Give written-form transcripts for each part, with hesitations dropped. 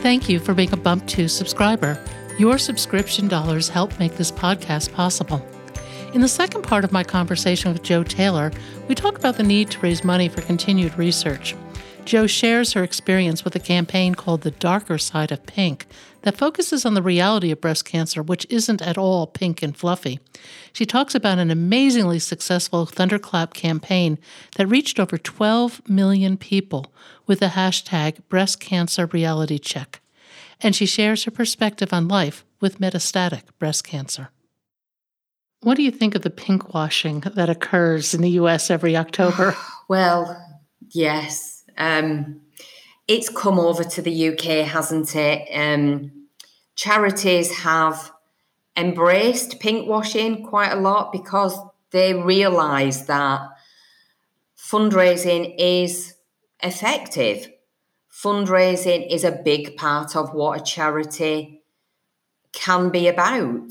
Thank you for being a Bump 2 subscriber. Your subscription dollars help make this podcast possible. In the second part of my conversation with Jo Taylor, we talk about the need to raise money for continued research. Jo shares her experience with a campaign called The Darker Side of Pink that focuses on the reality of breast cancer, which isn't at all pink and fluffy. She talks about an amazingly successful Thunderclap campaign that reached over 12 million people with the hashtag #BreastCancerRealityCheck. And she shares her perspective on life with metastatic breast cancer. What do you think of the pinkwashing that occurs in the U.S. every October? Well, yes. It's come over to the UK, hasn't it? Charities have embraced pinkwashing quite a lot because they realise that fundraising is effective. Fundraising is a big part of what a charity can be about.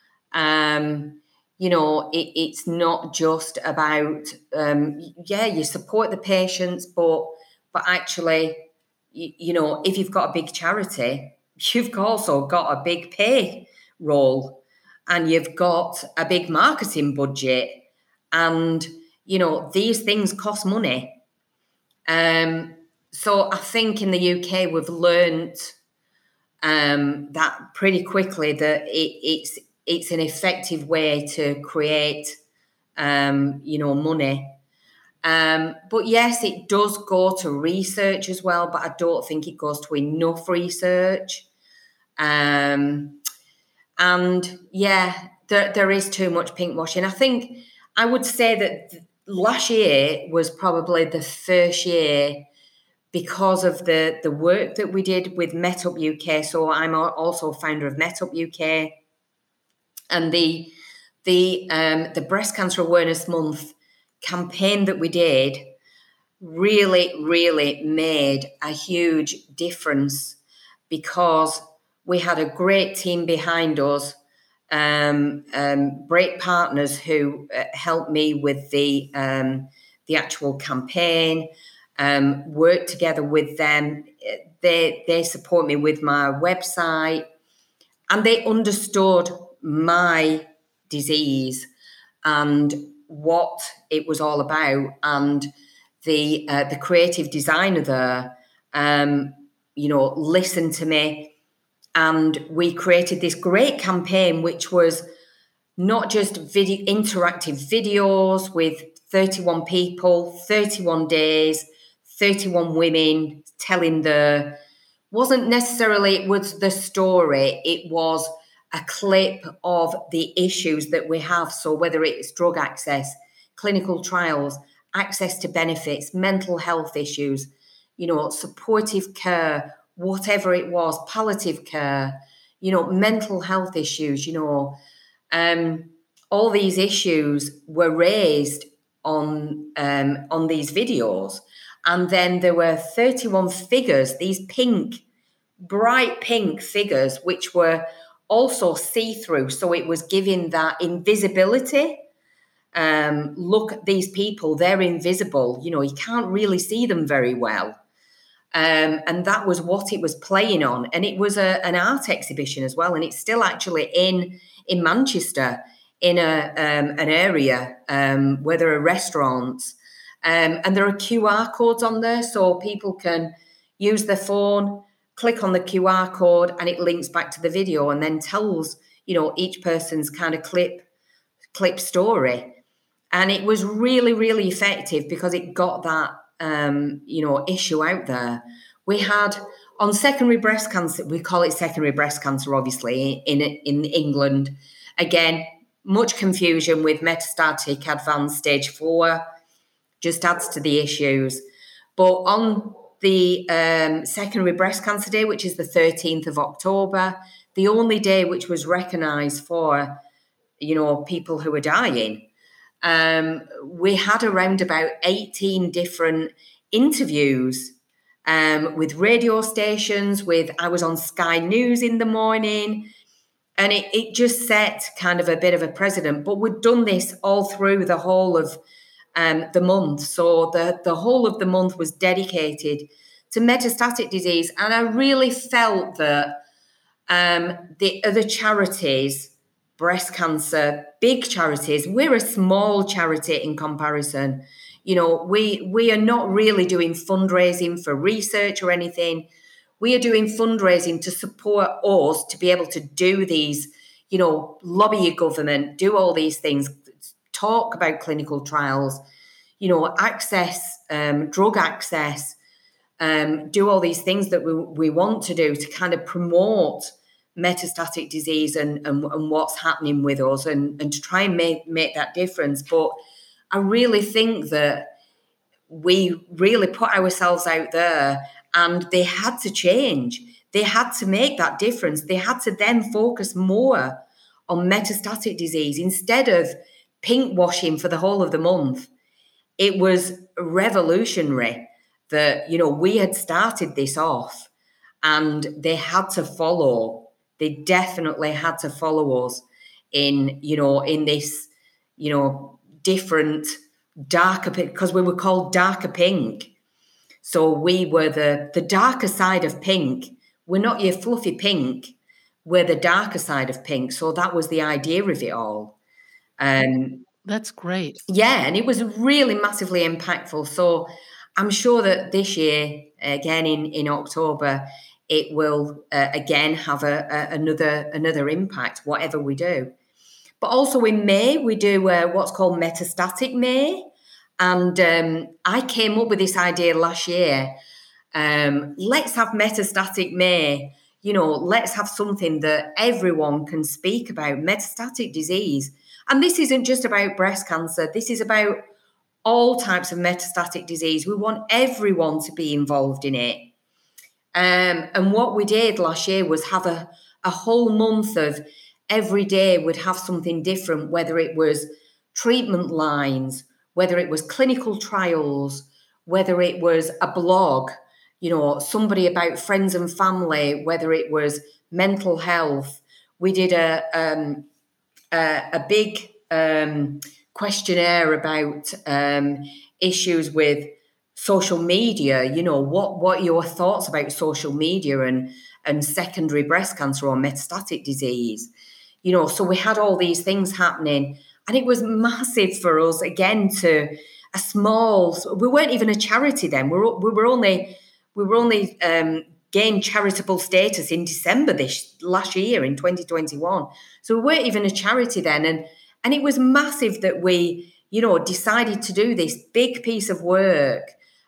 It's not just about, you support the patients, but actually, if you've got a big charity, you've also got a big payroll and you've got a big marketing budget. And, these things cost money. So I think in the UK, we've learned that pretty quickly that it's an effective way to create, money. But yes, it does go to research as well, but I don't think it goes to enough research. There is too much pinkwashing. I think I would say that last year was probably the first year because of the work that we did with MetUp UK. So I'm also founder of MetUp UK. And the Breast Cancer Awareness Month campaign that we did really, really made a huge difference because we had a great team behind us, great partners who helped me with the actual campaign, worked together with them. They support me with my website, and they understood my disease and what it was all about. And the creative designer there, listened to me, and we created this great campaign, which was not just interactive videos with 31 people, 31 days, 31 women telling wasn't necessarily, it was the story, it was a clip of the issues that we have. So whether it's drug access, clinical trials, access to benefits, mental health issues, supportive care, whatever it was, palliative care, mental health issues, all these issues were raised on these videos. And then there were 31 figures, these bright pink figures, which were also see-through. So it was giving that invisibility. Look at these people, they're invisible. You can't really see them very well. And that was what it was playing on. And it was an art exhibition as well. And it's still actually in Manchester, in an area where there are restaurants. And there are QR codes on there, so people can use their phone, click on the QR code, and it links back to the video and then tells, each person's kind of clip story. And it was really, really effective because it got that, issue out there. We had on secondary breast cancer, we call it secondary breast cancer, obviously, in England. Again, much confusion with metastatic advanced stage 4, just adds to the issues. But on the secondary breast cancer day, which is the 13th of October, the only day which was recognised for, people who were dying, we had around about 18 different interviews with radio stations. I was on Sky News in the morning, and it just set kind of a bit of a precedent. But we'd done this all through the whole of the month. So the whole of the month was dedicated to metastatic disease. And I really felt that the other charities, breast cancer, big charities, we're a small charity in comparison. You know, we are not really doing fundraising for research or anything. We are doing fundraising to support us to be able to do these, you know, lobby your government, do all these things, talk about clinical trials, you know, access, drug access, do all these things that we want to do to kind of promote metastatic disease and what's happening with us and to try and make that difference. But I really think that we really put ourselves out there, and they had to change. They had to make that difference. They had to then focus more on metastatic disease instead of pink washing for the whole of the month. It was revolutionary that, you know, we had started this off, and they had to follow. They definitely had to follow us in, you know, in this, you know, different darker pink, because we were called darker pink. So we were the darker side of pink. We're not your fluffy pink. We're the darker side of pink. So that was the idea of it all. That's great. Yeah, and it was really massively impactful. So I'm sure that this year, again in October, it will again have another impact, whatever we do. But also in May, we do what's called Metastatic May. And I came up with this idea last year. Let's have Metastatic May. You know, let's have something that everyone can speak about, metastatic disease. And this isn't just about breast cancer. This is about all types of metastatic disease. We want everyone to be involved in it. And what we did last year was have a whole month of every day would have something different, whether it was treatment lines, whether it was clinical trials, whether it was a blog, you know, somebody about friends and family, whether it was mental health. We did a big questionnaire about issues with social media. You know, what are your thoughts about social media and secondary breast cancer or metastatic disease? You know, so we had all these things happening, and it was massive for us, again, to a small, we weren't even a charity then. We were only gained charitable status in December last year in 2021. So we weren't even a charity then. And it was massive that we, you know, decided to do this big piece of work.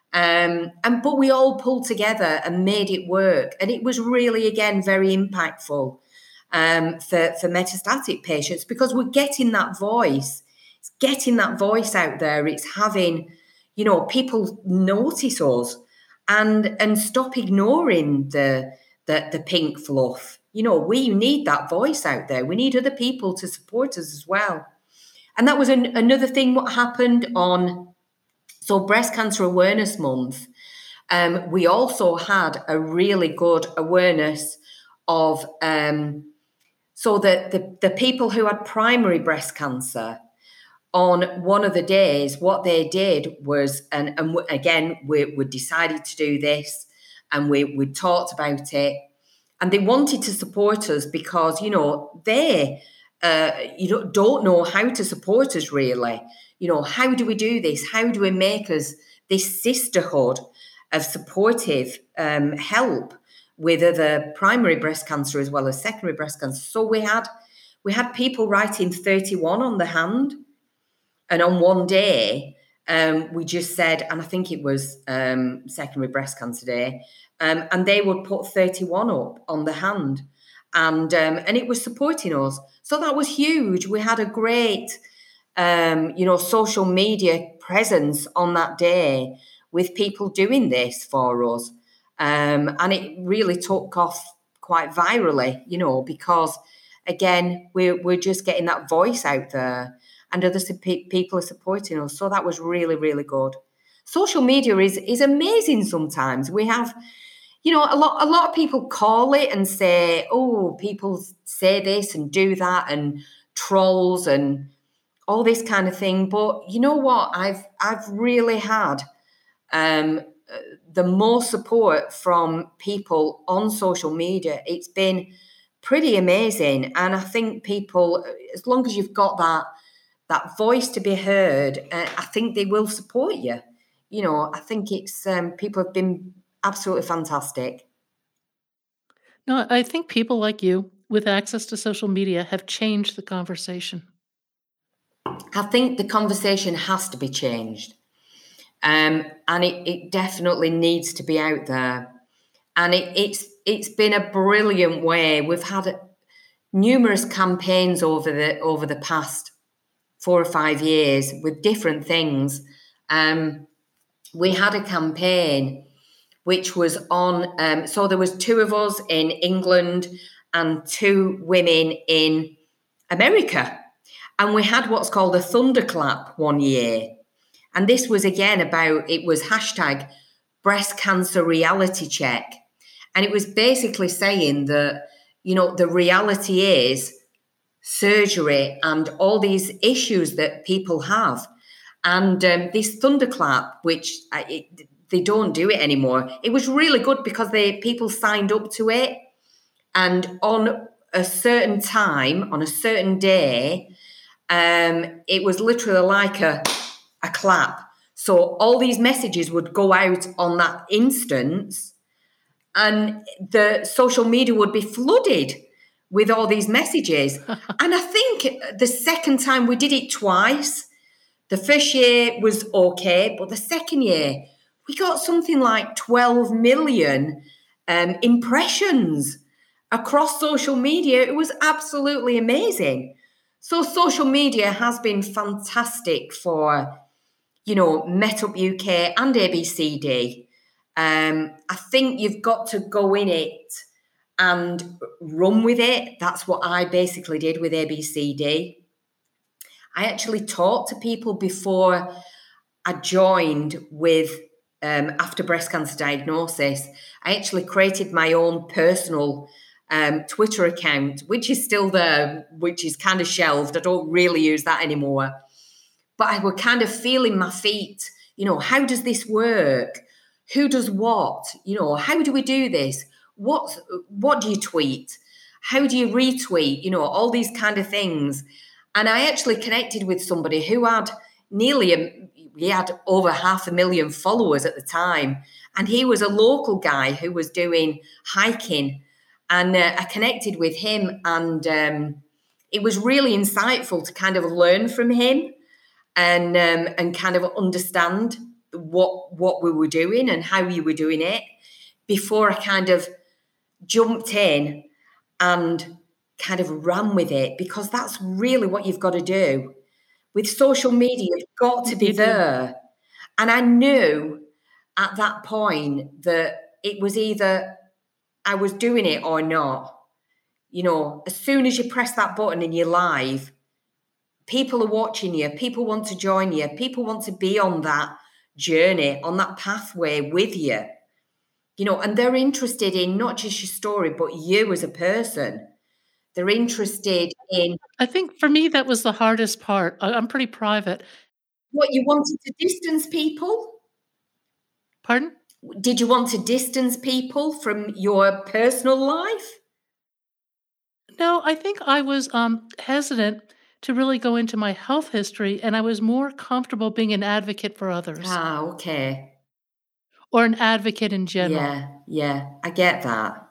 But we all pulled together and made it work. And it was really, again, very impactful for metastatic patients, because we're getting that voice. It's getting that voice out there. It's having, you know, people notice us and stop ignoring the pink fluff. You know, we need that voice out there. We need other people to support us as well. And that was another thing what happened on, so Breast Cancer Awareness Month. We also had a really good awareness of, so that the people who had primary breast cancer, on one of the days, what they did was, and again, we decided to do this, and we talked about it, and they wanted to support us because, you know, they don't know how to support us really. You know, how do we do this? How do we make us this sisterhood of supportive help with other primary breast cancer as well as secondary breast cancer? So we had people writing 31 on the hand. And on one day, we just said, and I think it was Secondary Breast Cancer Day, and they would put 31 up on the hand, and it was supporting us. So that was huge. We had a great, social media presence on that day with people doing this for us, and it really took off quite virally, you know, because again, we're just getting that voice out there. And other people are supporting us. So that was really, really good. Social media is amazing sometimes. We have, you know, a lot of people call it and say, oh, people say this and do that and trolls and all this kind of thing. But you know what? I've really had the more support from people on social media, it's been pretty amazing. And I think people, as long as you've got that voice to be heard, I think they will support you. You know, I think it's people have been absolutely fantastic. No, I think people like you with access to social media have changed the conversation. I think the conversation has to be changed. And it definitely needs to be out there. And it's been a brilliant way. We've had numerous campaigns over the past 4 or 5 years with different things. We had a campaign which was on, so there was 2 of us in England and 2 women in America. And we had what's called a thunderclap one year. And this was again it was hashtag breast cancer reality check. And it was basically saying that, you know, the reality is surgery and all these issues that people have. And this thunderclap, which they don't do it anymore, it was really good because people signed up to it. And on a certain time, on a certain day, it was literally like a clap. So all these messages would go out on that instance, and the social media would be flooded with all these messages. And I think the second time we did it twice. The first year was okay, but the second year we got something like 12 million impressions across social media. It was absolutely amazing. So social media has been fantastic for, you know, Met Up UK and ABCD. I think you've got to go in it and run with it. That's what I basically did with ABCD. I actually talked to people before I joined with after breast cancer diagnosis. I actually created my own personal Twitter account, which is still there, which is kind of shelved. I don't really use that anymore. But I was kind of feeling my feet, you know, how does this work? Who does what? You know, how do we do this? What do you tweet? How do you retweet? You know, all these kind of things. And I actually connected with somebody who had he had over 500,000 followers at the time. And he was a local guy who was doing hiking. And I connected with him, and it was really insightful to kind of learn from him and kind of understand what we were doing and how we were doing it before I kind of jumped in and kind of ran with it, because that's really what you've got to do. With social media, you've got to be there. And I knew at that point that it was either I was doing it or not. You know, as soon as you press that button in your live, people are watching you, people want to join you, people want to be on that journey, on that pathway with you. You know, and they're interested in not just your story, but you as a person. They're interested in... I think for me, that was the hardest part. I'm pretty private. What, you wanted to distance people? Pardon? Did you want to distance people from your personal life? No, I think I was hesitant to really go into my health history, and I was more comfortable being an advocate for others. Ah, okay. Or an advocate in general. Yeah, I get that.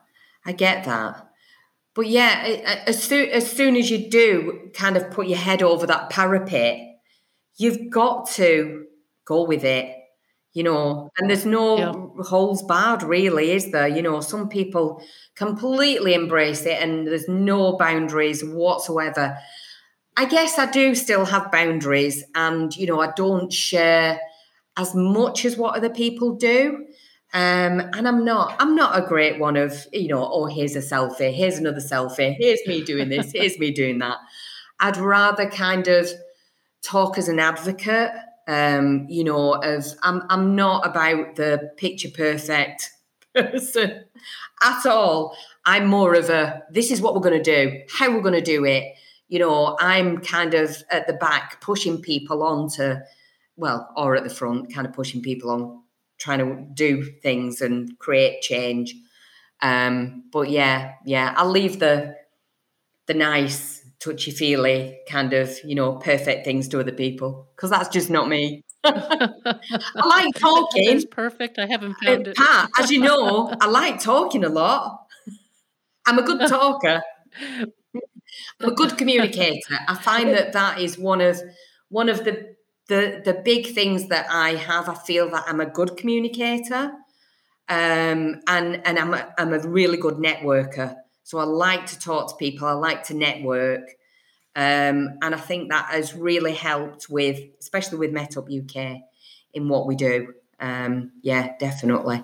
But yeah, as soon as you do kind of put your head over that parapet, you've got to go with it, you know, and there's no holds barred, really, is there? You know, some people completely embrace it and there's no boundaries whatsoever. I guess I do still have boundaries, and, you know, I don't share as much as what other people do. And I'm not a great one of, you know, oh, here's a selfie, here's another selfie, here's me doing this, here's me doing that. I'd rather kind of talk as an advocate, you know, I'm not about the picture perfect person at all. I'm more of this is what we're going to do, how we're going to do it. You know, I'm kind of at the back pushing people on to, well, or at the front, kind of pushing people on trying to do things and create change. But yeah, I'll leave the nice, touchy-feely kind of, perfect things to other people, because that's just not me. I like talking. That is perfect. I haven't found it. Pat, as you know, I like talking a lot. I'm a good talker. I'm a good communicator. I find that is one of the big things that I have. I feel that I'm a good communicator, and I'm a really good networker. So I like to talk to people. I like to network, and I think that has really helped with, especially with Met Up UK, in what we do. Yeah, definitely.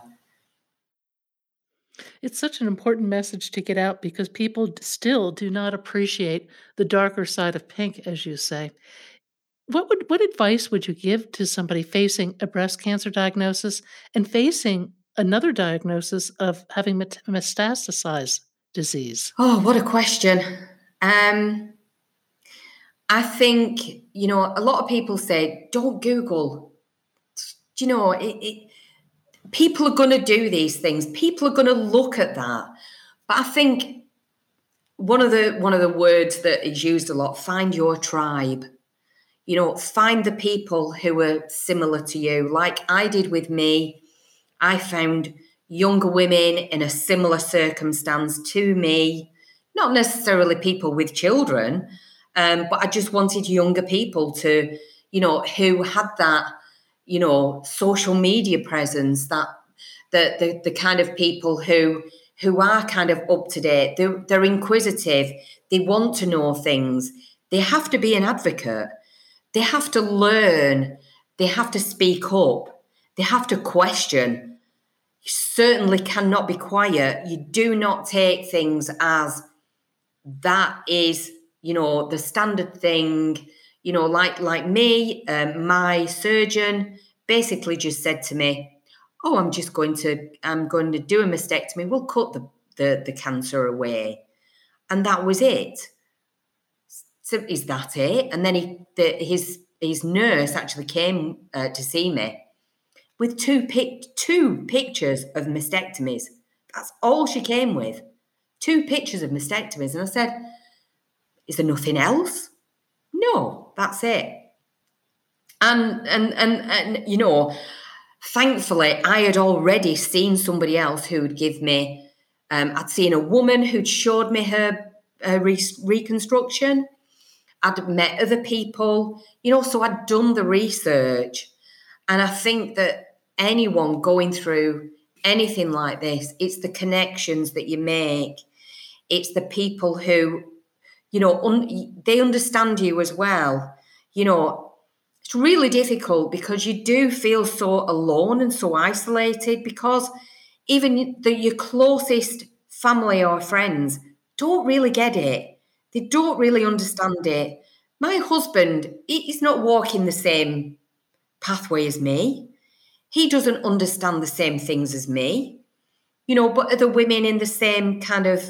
It's such an important message to get out because people still do not appreciate the darker side of pink, as you say. What advice would you give to somebody facing a breast cancer diagnosis and facing another diagnosis of having metastasized disease? Oh, what a question. I think, a lot of people say, don't Google. People are going to do these things. People are going to look at that. But I think one of the words that is used a lot, find your tribe. Find the people who are similar to you. Like I did with me, I found younger women in a similar circumstance to me, not necessarily people with children, but I just wanted younger people to, who had that, social media presence, that the kind of people who are kind of up to date. They're inquisitive. They want to know things. They have to be an advocate. They have to learn. They have to speak up. They have to question. You certainly cannot be quiet. You do not take things as that is, the standard thing. Like me, my surgeon basically just said to me, "Oh, I'm going to do a mastectomy. We'll cut the cancer away," and that was it. So is that it? And then his nurse actually came to see me with two pictures of mastectomies. That's all she came with. 2 pictures of mastectomies. And I said, is there nothing else? No, that's it. And thankfully, I had already seen somebody else who would give me, I'd seen a woman who'd showed me her reconstruction. I'd met other people, so I'd done the research. And I think that anyone going through anything like this, it's the connections that you make. It's the people who, they understand you as well. It's really difficult because you do feel so alone and so isolated, because even your closest family or friends don't really get it. They don't really understand it. My husband, he's not walking the same pathway as me. He doesn't understand the same things as me. But other women in the same kind of,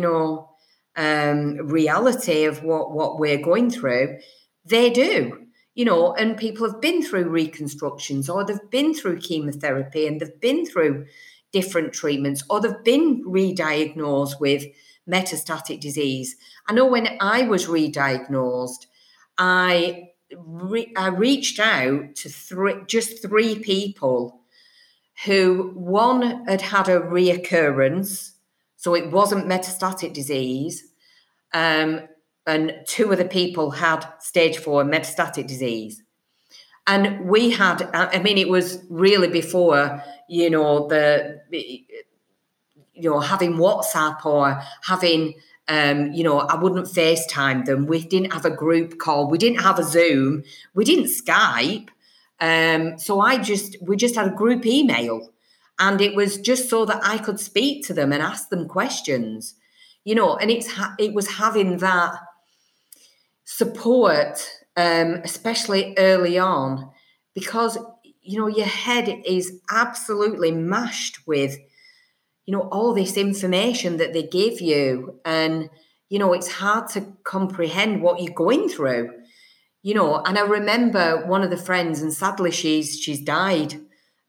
reality of what we're going through, they do. And people have been through reconstructions, or they've been through chemotherapy, and they've been through different treatments, or they've been re-diagnosed with metastatic disease. I know when I was re-diagnosed, I reached out to just three people who, one had had a reoccurrence, so it wasn't metastatic disease, and 2 other people had stage 4 metastatic disease. And we had, it was really before, having WhatsApp or having, I wouldn't FaceTime them. We didn't have a group call. We didn't have a Zoom. We didn't Skype. So we just had a group email, and it was just so that I could speak to them and ask them questions, and it was having that support, especially early on, because, your head is absolutely mashed with, all this information that they give you. And, it's hard to comprehend what you're going through, and I remember one of the friends, and sadly she's died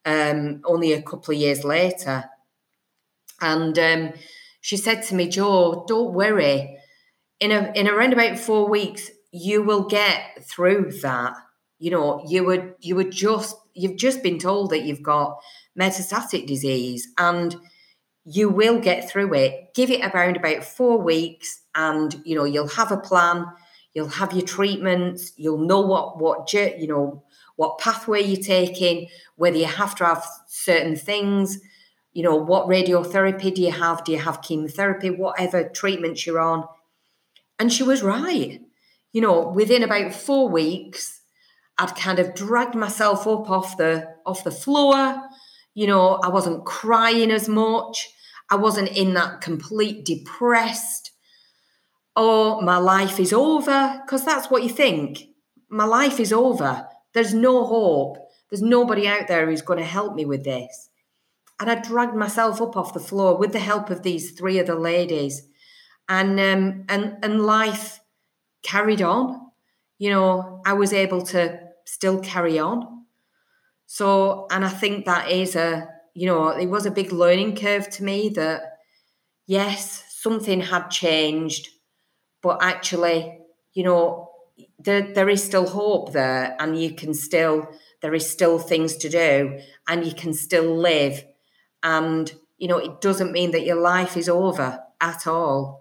only a couple of years later. And she said to me, "Jo, don't worry. In around about 4 weeks, you will get through that. You know, you've just been told that you've got metastatic disease, and you will get through it. Give it around about 4 weeks, and you'll have a plan. You'll have your treatments. You'll know what pathway you're taking, whether you have to have certain things. What radiotherapy do you have? Do you have chemotherapy? Whatever treatments you're on." And she was right. Within about 4 weeks, I'd kind of dragged myself up off the floor. I wasn't crying as much. I wasn't in that complete depressed, "Oh, my life is over," because that's what you think. My life is over. There's no hope. There's nobody out there who's going to help me with this. And I dragged myself up off the floor with the help of these 3 other ladies. And life carried on. I was able to still carry on. So, and I think that is it was a big learning curve to me that, yes, something had changed, but actually, there is still hope there, and there is still things to do, and you can still live. And, it doesn't mean that your life is over at all.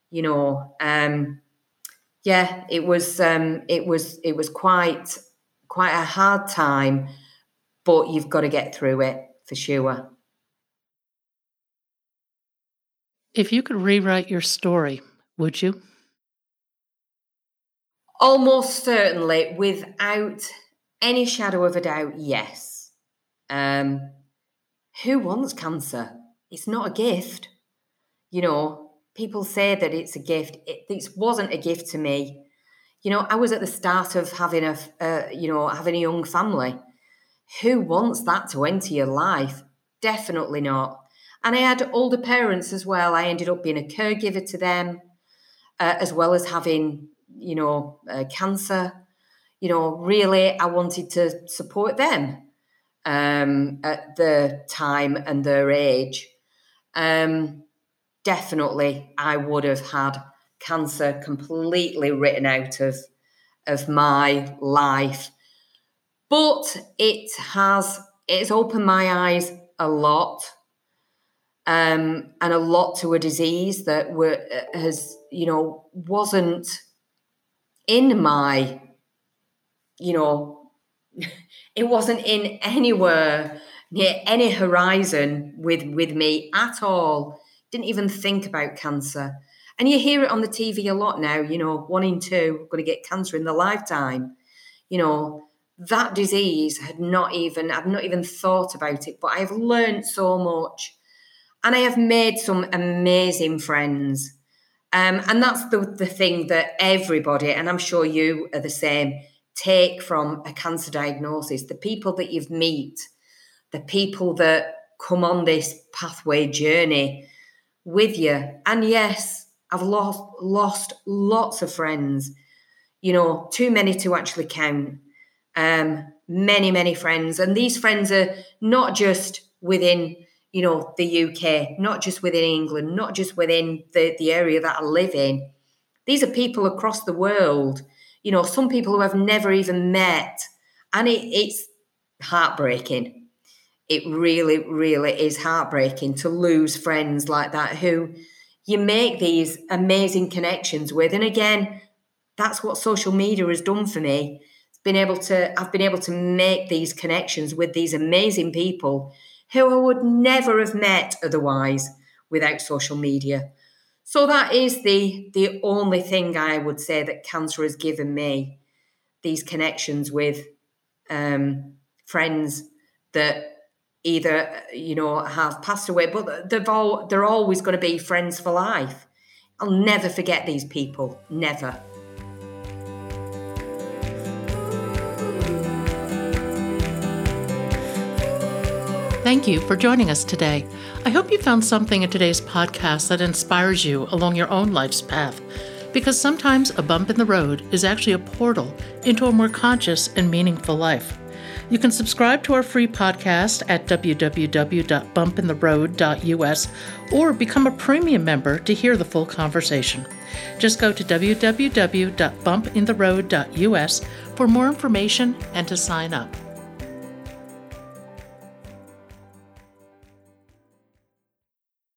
It was quite a hard time, but you've got to get through it for sure. If you could rewrite your story, would you? Almost certainly, without any shadow of a doubt, yes. Who wants cancer? It's not a gift. People say that it's a gift. It wasn't a gift to me. I was at the start of having having a young family. Who wants that to enter your life? Definitely not. And I had older parents as well. I ended up being a caregiver to them, as well as having, cancer. Really, I wanted to support them at the time and their age. Definitely, I would have had cancer completely written out of my life. But it's opened my eyes a lot, and a lot to a disease that wasn't in my, it wasn't in anywhere near any horizon with me at all. Didn't even think about cancer. And you hear it on the TV a lot now, 1 in 2 going to get cancer in their lifetime. That disease I've not even thought about it, but I've learned so much. And I have made some amazing friends. And that's the thing that everybody, and I'm sure you are the same, take from a cancer diagnosis. The people that you've meet, the people that come on this pathway journey with you. And yes, I've lost lots of friends, too many to actually count. Many, many friends. And these friends are not just within, the UK, not just within England, not just within the area that I live in. These are people across the world, some people who I've never even met. And it's heartbreaking. It really, really is heartbreaking to lose friends like that who you make these amazing connections with. And again, that's what social media has done for me. I've been able to make these connections with these amazing people who I would never have met otherwise without social media. So that is the only thing I would say that cancer has given me, these connections with friends that either, have passed away, but they're always going to be friends for life. I'll never forget these people, never. Thank you for joining us today. I hope you found something in today's podcast that inspires you along your own life's path, because sometimes a bump in the road is actually a portal into a more conscious and meaningful life. You can subscribe to our free podcast at www.bumpintheroad.us or become a premium member to hear the full conversation. Just go to www.bumpintheroad.us for more information and to sign up.